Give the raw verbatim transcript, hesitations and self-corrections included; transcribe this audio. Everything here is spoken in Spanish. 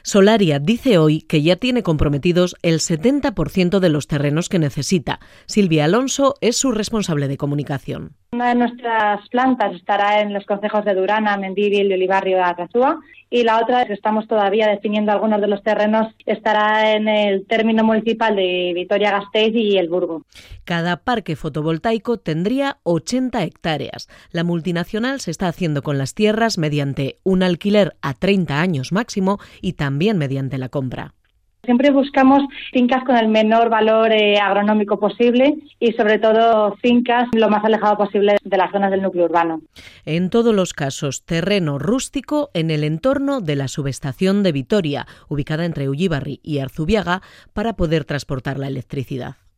Solaria dice hoy que ya tiene comprometidos el setenta por ciento de los terrenos que necesita. Silvia Alonso es su responsable de comunicación. Una de nuestras plantas estará en los concejos de Durana, Mendívil, Ulibarri y Argazúa, y la otra, que estamos todavía definiendo algunos de los terrenos, estará en el término municipal de Vitoria-Gasteiz y El Burgo. Cada parque fotovoltaico tendría ochenta hectáreas. La multinacional se está haciendo con las tierras mediante un alquiler a treinta años máximo y también mediante la compra. Siempre buscamos fincas con el menor valor eh, agronómico posible y sobre todo fincas lo más alejado posible de las zonas del núcleo urbano. En todos los casos, terreno rústico en el entorno de la subestación de Vitoria, ubicada entre Ulibarri y Arzubiaga, para poder transportar la electricidad.